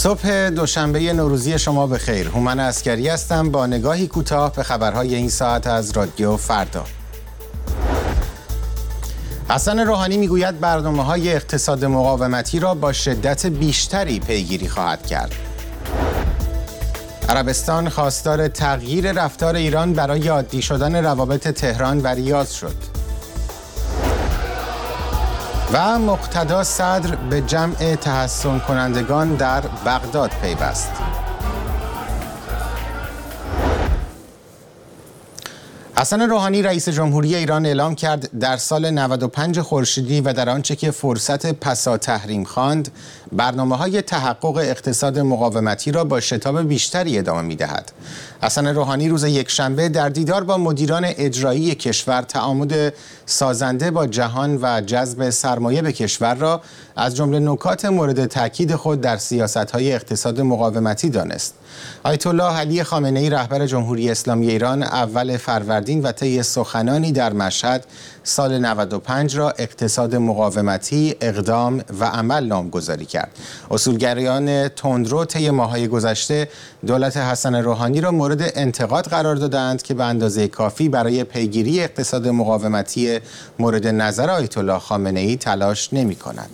صبح دوشنبه نوروزی شما بخیر. هومن عسکری هستم با نگاهی کوتاه به خبرهای این ساعت از رادیو فردا. حسن روحانی میگوید برنامه‌های اقتصاد مقاومتی را با شدت بیشتری پیگیری خواهد کرد. عربستان خواستار تغییر رفتار ایران برای عادی شدن روابط تهران و ریاض شد. و مقتدا صدر به جمع تحسن کنندگان در بغداد پیوست. حسن روحانی رئیس جمهوری ایران اعلام کرد در سال 95 خورشیدی و در آنچه که فرصت پسا تحریم خواند، برنامه‌های تحقق اقتصاد مقاومتی را با شتاب بیشتری ادامه می‌دهد. حسن روحانی روز یکشنبه در دیدار با مدیران اجرایی کشور تعامد سازنده با جهان و جذب سرمایه به کشور را از جمله نکات مورد تاکید خود در سیاست‌های اقتصاد مقاومتی دانست. آیت الله علی خامنه‌ای رهبر جمهوری اسلامی ایران اول فروردین و طی سخنانی در مشهد سال 95 را اقتصاد مقاومتی، اقدام و عمل نامگذاری کرد. اصولگرایان تندرو طی ماه‌های گذشته دولت حسن روحانی را مورد انتقاد قرار دادند که به اندازه کافی برای پیگیری اقتصاد مقاومتی مورد نظر آیت الله خامنه‌ای تلاش نمی‌کند.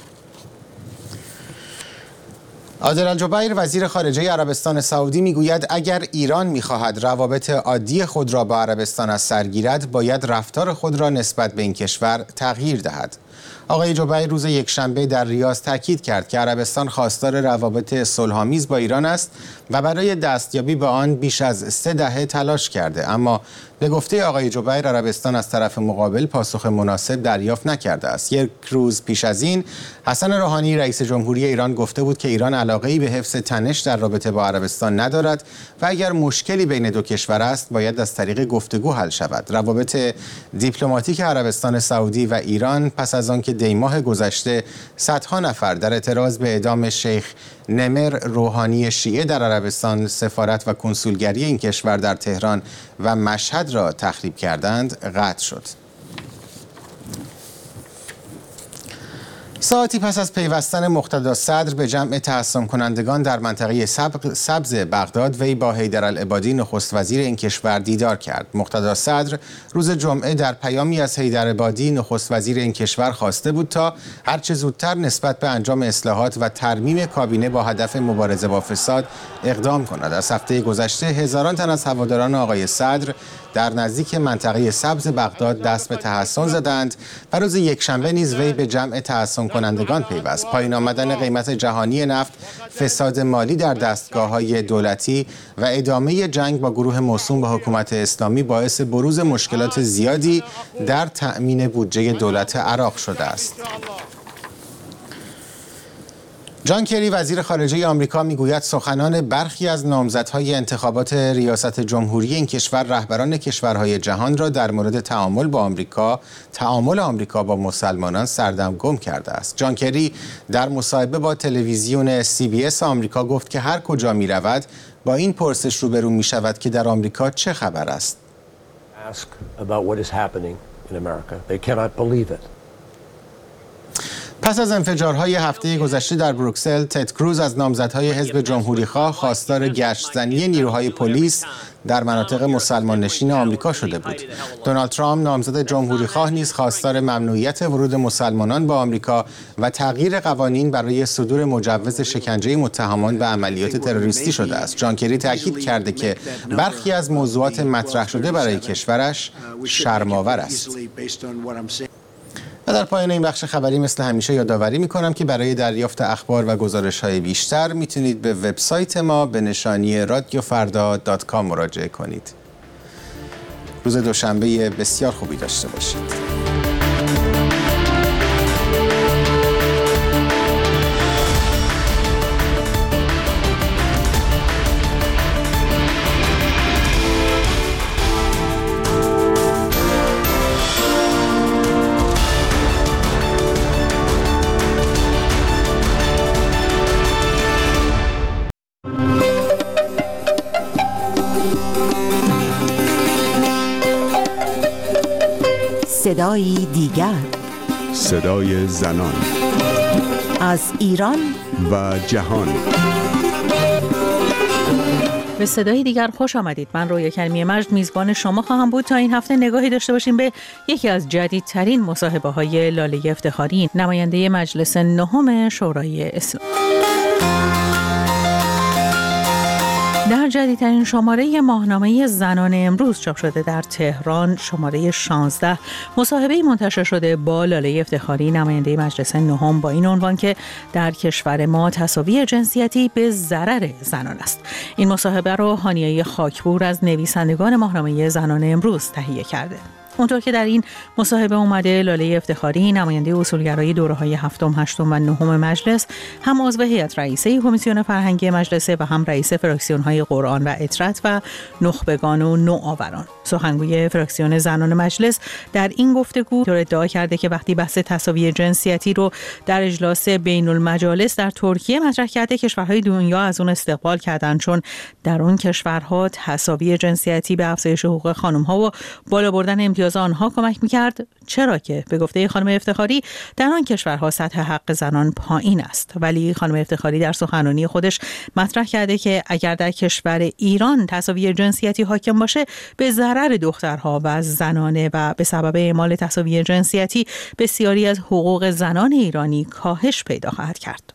عادل الجبیر وزیر خارجه عربستان سعودی میگوید اگر ایران میخواهد روابط عادی خود را با عربستان از سر گیرد، باید رفتار خود را نسبت به این کشور تغییر دهد. آقای جبیر روز یکشنبه در ریاض تاکید کرد که عربستان خواستار روابط صلح‌آمیز با ایران است و برای دستیابی به آن بیش از 3 دهه تلاش کرده، اما به گفته آقای جبیر عربستان از طرف مقابل پاسخ مناسب دریافت نکرده است. یک روز پیش از این حسن روحانی رئیس جمهوری ایران گفته بود که ایران علاقه‌ای به حفظ تنش در رابطه با عربستان ندارد و اگر مشکلی بین دو کشور است باید از طریق گفتگو حل شود. روابط دیپلماتیک عربستان سعودی و ایران پس از آن که دیماه گذشته صدها نفر در اعتراض به اعدام شیخ نمر روحانی شیعه در عربستان سفارت و کنسولگری این کشور در تهران و مشهد را تخریب کردند قطع شد. ساعتی پس از پیوستن مقتدا صدر به جمع تحسن کنندگان در منطقه سبز بغداد، وی با حیدرالعبادی نخست وزیر این کشور دیدار کرد. مقتدا صدر روز جمعه در پیامی از حیدرالعبادی نخست وزیر این کشور خواسته بود تا هرچه زودتر نسبت به انجام اصلاحات و ترمیم کابینه با هدف مبارزه با فساد اقدام کند. از هفته گذشته هزاران تن از هواداران آقای صدر در نزدیک منطقه سبز بغداد دست به تحسن زدند و روز یکشنبه نیز وی به جمع تحسن کنندگان پیوست. پایین آمدن قیمت جهانی نفت، فساد مالی در دستگاه‌های دولتی و ادامه جنگ با گروه موسوم به حکومت اسلامی باعث بروز مشکلات زیادی در تأمین بودجه دولت عراق شده است. جان کری وزیر خارجه آمریکا میگوید سخنان برخی از نامزدهای انتخابات ریاست جمهوری این کشور رهبران کشورهای جهان را در مورد تعامل آمریکا با مسلمانان سردرگم کرده است. جان کری در مصاحبه با تلویزیون CBS آمریکا گفت که هر کجا می رود با این پرسش روبرو می شود که در آمریکا چه خبر است. پس از انفجارهای هفته گذشته در بروکسل، تد کروز از نامزدهای حزب جمهوری‌خواه خواستار گشت‌زنی نیروهای پلیس در مناطق مسلمان نشین آمریکا شده بود. دونالد ترامپ نامزد جمهوری‌خواه نیز خواستار ممنوعیت ورود مسلمانان به آمریکا و تغییر قوانین برای صدور مجوز شکنجه متهمان به عملیات تروریستی شده است. جان کری تاکید کرده که برخی از موضوعات مطرح شده برای کشورش شرم‌آور است. و در پایان این بخش خبری مثل همیشه یادآوری می‌کنم که برای دریافت اخبار و گزارش‌های بیشتر میتونید به وبسایت ما به نشانی radiofarda.com مراجعه کنید. روز دوشنبه بسیار خوبی داشته باشید. صدایی دیگر، صدای زنان، از ایران و جهان. به صدای دیگر خوش آمدید. من رویا کریمی مجد میزبان شما خواهم بود تا این هفته نگاهی داشته باشیم به یکی از جدیدترین مصاحبه‌های لاله افتخاری، نماینده مجلس نهم شورای اسلامی. در جدیدترین شماره ماهنامه زنان امروز چاپ شده در تهران، شماره 16، مصاحبه‌ای منتشر شده با لاله افتخاری، نماینده مجلس نهم، با این عنوان که در کشور ما تساوی جنسیتی به ضرر زنان است. این مصاحبه را هانیه خاکپور از نویسندگان ماهنامه زنان امروز تهیه کرده. اونطور که در این مصاحبه اومده، لاله افتخاری، نماینده اصولگرای دوره‌های هفتم، هشتم و نهم مجلس، هم عضو هیئت رئیسه کمیسیون فرهنگی مجلس و هم رئیس فراکسیون‌های قرآن و اطرت و نخبگان و نوآوران. سخنگوی فراکسیون زنان مجلس در این گفتگو ادعا کرده که وقتی بحث تساوی جنسیتی رو در اجلاس بین المجالس در ترکیه مطرح کرده، کشورهای دنیا از اون استقبال کردن، چون در اون کشورها تساوی جنسیتی به افزایش حقوق خانم‌ها و بالا بردن امتیاز آنها کمک می‌کرد. چرا که به گفته خانم افتخاری در آن کشورها سطح حق زنان پایین است. ولی خانم افتخاری در سخنرانی خودش مطرح کرده که اگر در کشور ایران تساوی جنسیتی حاکم باشه، به ضرر دخترها و زنانه و به سبب اعمال تساوی جنسیتی بسیاری از حقوق زنان ایرانی کاهش پیدا خواهد کرد.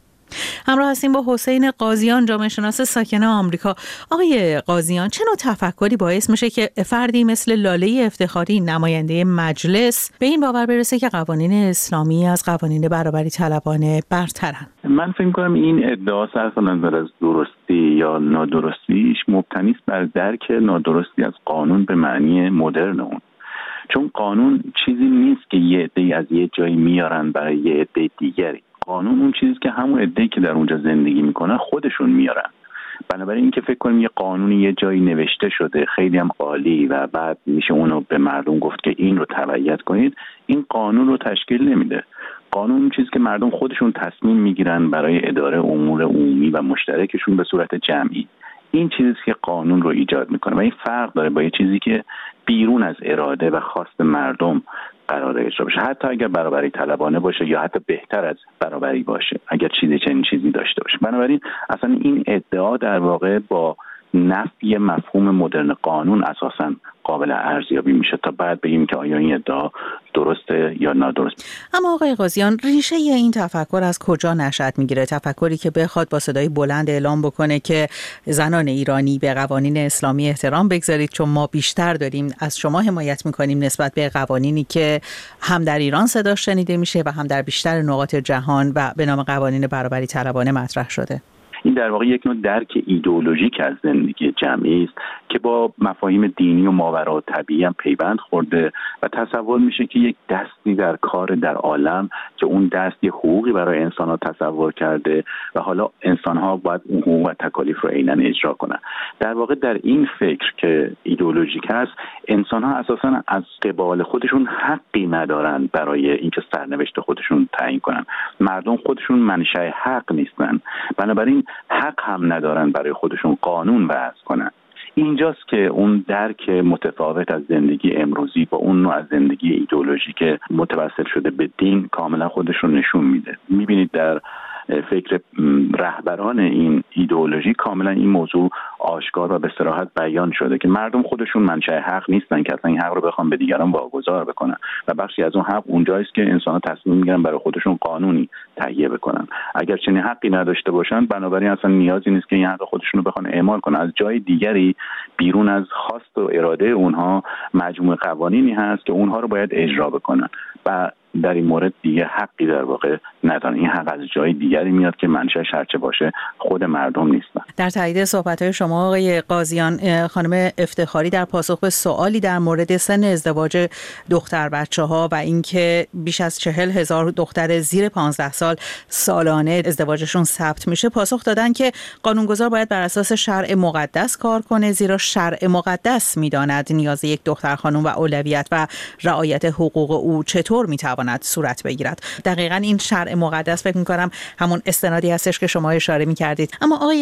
همراه هستیم با حسین قاضیان، جامعه شناس ساکن آمریکا. آقای قاضیان، چه نوع تفکری باعث میشه که فردی مثل لاله افتخاری، نماینده مجلس، به این باور برسه که قوانین اسلامی از قوانین برابری طلبانه برترن؟ من فکر کنم این ادعا صرف نظر از درستی یا نادرستیش مبتنی است بر درک نادرستی از قانون به معنی مدرن اون. چون قانون چیزی نیست که یه عده‌ای از یه جایی میارن برای یه عده دیگری. قانون اون چیزی که همون عده‌ای که در اونجا زندگی میکنن خودشون میارن. بنابراین اینکه فکر کنیم یه قانونی یه جایی نوشته شده خیلی هم عالی و بعد میشه اونو به مردم گفت که این رو تبعیت کنید، این قانون رو تشکیل نمیده. قانون اون چیزی که مردم خودشون تصمیم میگیرن برای اداره امور عمومی و مشترکشون به صورت جمعی. این چیزی که قانون رو ایجاد میکنه و این فرق داره با یه چیزی که بیرون از اراده و خواست مردم قراره اجرا بشه، حتی اگر برابری طلبانه باشه یا حتی بهتر از برابری باشه، اگر چنین چیزی داشته باشه. بنابراین اصلا این ادعا در واقع با نفی مفهوم مدرن قانون اساساً قابل ارزیابی میشه تا بعد بگیم که آیا این ادعا درسته یا نادرسته. اما آقای قاضیان، ریشه این تفکر از کجا نشأت میگیره؟ تفکری که بخواد با صدای بلند اعلام بکنه که زنان ایرانی به قوانین اسلامی احترام بگذارید، چون ما بیشتر داریم از شما حمایت میکنیم نسبت به قوانینی که هم در ایران صداش شنیده میشه و هم در بیشتر نقاط جهان و به نام قوانین برابری طلبانه مطرح شده. این در واقع یک نوع درک ایدئولوژیک از زندگی جمعی است که با مفاهیم دینی و ماورا طبیعی هم پیوند خورده و تصور میشه که یک دستی در کار در عالم که اون دست یه حقوقی برای انسان‌ها تصور کرده و حالا انسان‌ها باید اون حقوق و تکالیف رو عیناً اجرا کنن. در واقع در این فکر که ایدئولوژیک است، انسان‌ها اساساً از قبال خودشون حقی ندارن برای اینکه سرنوشت خودشون تعیین کنن. مردم خودشون منشأ حق نیستن، بنابراین حق هم ندارن برای خودشون قانون وضع کنن. اینجاست که اون درک متفاوت از زندگی امروزی با اون نوع از زندگی ایدئولوژیک متوسل شده به دین کاملا خودشون نشون میده. میبینید در فکر رهبران این ایدئولوژی کاملا این موضوع آشکار و به صراحت بیان شده که مردم خودشون منشأ حق نیستن که اصلا این حق رو بخوام به دیگران واگذار بکنن و بخشی از اون حق اونجاییست که انسان‌ها تصمیم میگیرن برای خودشون قانونی تهیه بکنن. اگر چنین حقی نداشته باشن، بنابراین اصلا نیازی نیست که این حق خودشون رو بخوان اعمال کنن. از جای دیگری بیرون از خواست و اراده اونها مجموعه قوانینی هست که اونها رو باید اجرا بکنن و در این مورد دیگه حقی در واقع ندارن. این حق از جای دیگری میاد که منشأش هرچه باشه خود مردم نیستن. در تایید صحبت‌های شما آقای قاضیان، خانم افتخاری در پاسخ به سوالی در مورد سن ازدواج دختر بچه‌ها و اینکه بیش از 40,000 دختر زیر 15 سال سالانه ازدواجشون ثبت میشه، پاسخ دادن که قانونگذار باید بر اساس شرع مقدس کار کنه، زیرا شرع مقدس میداند نیاز یک دختر خانم و اولویت و رعایت حقوق او چطور میتواند صورت بگیرد. دقیقاً این شرع مقدس فکر می‌کنم همون استنادی هستش که شما اشاره می‌کردید. اما آقای قاضی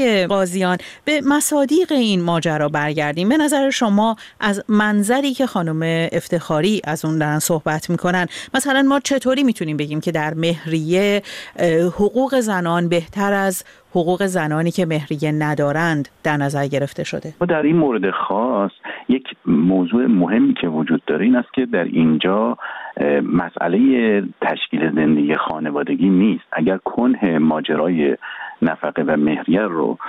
قاضیان، به مصادیق این ماجرا برگردیم. به نظر شما از منظری که خانم افتخاری از اون دارن صحبت میکنن، مثلا ما چطوری میتونیم بگیم که در مهریه حقوق زنان بهتر از حقوق زنانی که مهریه ندارند در نظر گرفته شده؟ و در این مورد خاص یک موضوع مهمی که وجود داره این است که در اینجا مسئله تشکیل زندگی خانوادگی نیست. اگر کنه ماجرای نفقه و مهریه رو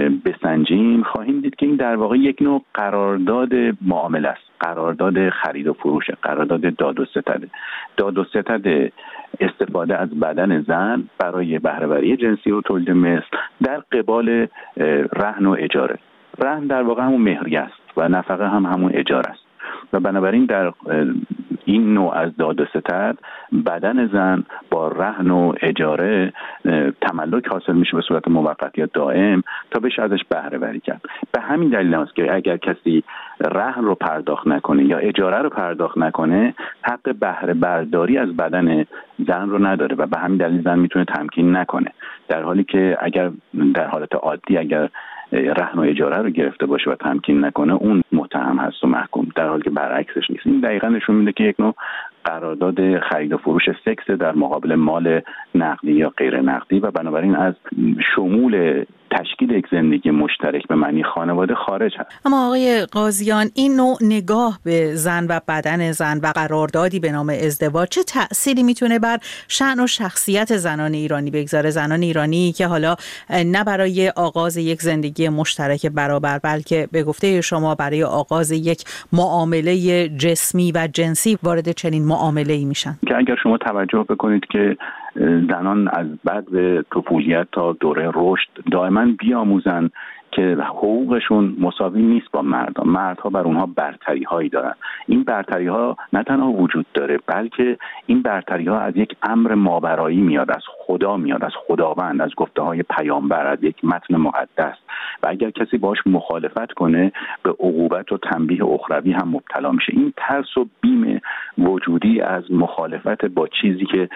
بسنجیم خواهیم دید که این در واقع یک نوع قرارداد معامله است، قرارداد خرید و فروش، قرارداد داد و ستد. داد و ستد استفاده از بدن زن برای بهره‌وری جنسی و تولید مثل در قبال رهن و اجاره. رهن در واقع همون مهریه است و نفقه هم همون اجاره است و بنابراین در این نوع از داد و ستد بدن زن با رهن و اجاره تملک حاصل میشه به صورت موقت یا دائم تا بشه ازش بهره وری کرد. به همین دلیل است که اگر کسی رهن رو پرداخت نکنه یا اجاره رو پرداخت نکنه حق بهره برداری از بدن زن رو نداره و به همین دلیل زن میتونه تمکین نکنه، در حالی که اگر در حالت عادی اگر رهن و اجاره رو گرفته باشه و تمکین نکنه اون متهم هست و محکوم، در حالی که برعکسش نیست. این دقیقاً نشون میده که یک نوع قرارداد خرید و فروش سکس در مقابل مال نقدی یا غیر نقدی و بنابراین از شمول تشکیل یک زندگی مشترک به معنی خانواده خارج هست. اما آقای قاضیان، این نوع نگاه به زن و بدن زن و قراردادی به نام ازدواج چه تأثیری میتونه بر شأن و شخصیت زنان ایرانی بگذاره؟ زنان ایرانی که حالا نه برای آغاز یک زندگی مشترک برابر بلکه به گفته شما برای آغاز یک معامله جسمی و جنسی وارد چنین معامله‌ای میشن. که اگر شما توجه بکنید که زنان از بعد طفولیت تا دوره رشد دائما بیاموزن که حقوقشون مساوی نیست با مردها. مردها بر اونها برتری هایی دارن. این برتری ها نه تنها وجود داره بلکه این برتری ها از یک امر ماورایی میاد، از خدا میاد، از خداوند، از گفته های پیامبر، از یک متن مقدس و اگر کسی باش مخالفت کنه به عقوبت و تنبیه اخروی هم مبتلا میشه. این ترس و بیم وجودی از مخالفت با چیزی که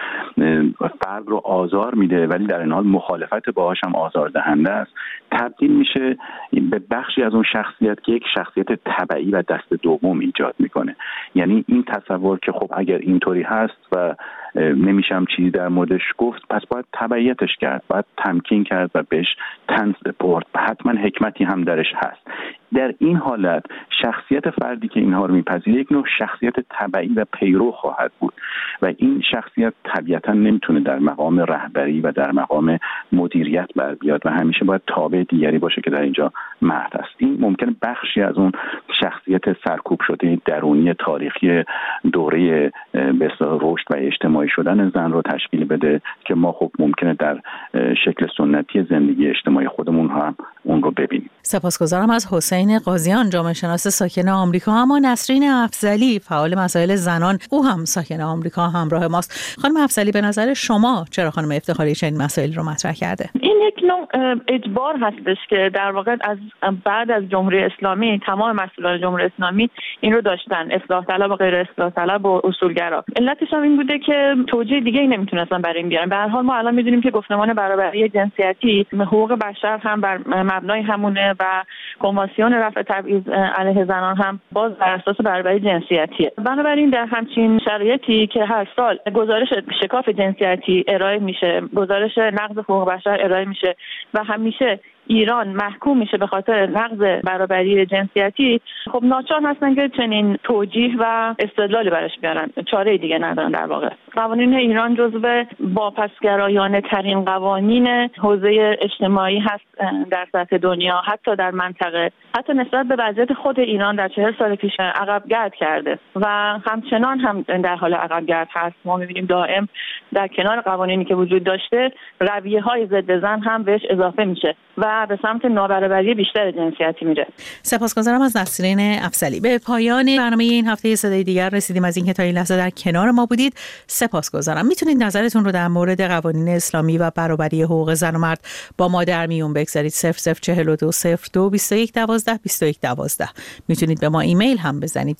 فرد رو آزار میده ولی در این حال مخالفت باهاش هم آزاردهنده است تبدیل میشه به بخشی از اون شخصیت که یک شخصیت تبعی و دست دوم ایجاد میکنه. یعنی این تصور که خب اگر اینطوری هست و نمیشم چیزی در موردش گفت پس باید تبعیتش کرد، باید تمکین کرد و بهش طنز سپرد، حتما حکمتی هم درش هست. در این حالت شخصیت فردی که اینها رو میپذیره یک نوع شخصیت تبعی و پیرو خواهد بود و این شخصیت طبیعتا نمیتونه در مقام رهبری و در مقام مدیریت بر بیاد و همیشه باید تابع دیگری باشه که در اینجا مرد است. این ممکنه بخشی از اون شخصیت سرکوب شده درونی تاریخی دوره به اصطلاح رشد و اجتماعی شدن زن رو تشکیل بده که ما خب ممکنه در شکل سنتی زندگی اجتماعی خودمون هم اون رو ببینیم. سپاسگزارم از حسین قاضیان، جامعه شناس ساکن آمریکا. اما نسرین افضلی، فعال مسائل زنان، او هم ساکن آمریکا، همراه ماست. خانم افضلی، به نظر شما چرا خانم افتخاری چنین مسائلی رو مطرح کرده؟ این یک نوع اجبار هستش که در واقع از بعد از جمهوری اسلامی تمام مسئولان جمهوری اسلامی این رو داشتن، اصلاح طلب و غیر اصلاح طلب و اصولگرا. علتش هم این بوده که توجیه دیگه ای نمیتونستن برای این بیارن. به هر حال ما الان میدونیم که گفتمان برابری جنسیتی حقوق بشر هم بر مبنای همونه و کنوانسیون رفع تبعیض علیه زنان هم باز بر اساس برابری جنسیتیه. بنابراین در همچین شرایطی که هر سال گزارش شکاف جنسیتی ارائه میشه، گزارش نقض حقوق بشر ارائه میشه و همیشه ایران محکوم میشه به خاطر نقض برابری جنسیتی، خب ناچار هستن که چنین توجیه و استدلالی براش بیارن، چاره دیگه ندارن. در واقع قوانین ایران جزو واپسگرایانه ترین قوانین حوزه اجتماعی هست در سطح دنیا، حتی در منطقه، حتی نسبت به وضعیت خود ایران در 40 سال پیش عقب گرد کرده و همچنان هم در حال عقب گرد هست. ما می‌بینیم دائم در کنار قوانینی که وجود داشته رویه‌های ضد زن هم بهش اضافه میشه و به سمت نابرابری بیشتر جنسیتی میره. سپاسگزارم از نسرین افضلی. به پایان برنامه این هفته صدای دیگر رسیدیم. از اینکه تا این لحظه در کنار ما بودید سپاسگزارم. میتونید نظرتون رو در مورد قوانین اسلامی و برابری حقوق زن و مرد با ما در میون بگذارید. 0042 02 21 12 21 12. میتونید به ما ایمیل هم بزنید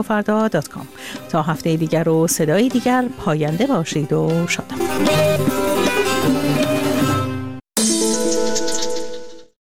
zan@radiofarda.com. تا هفته دیگر و صدای دیگر، پاینده باشید و شادمان.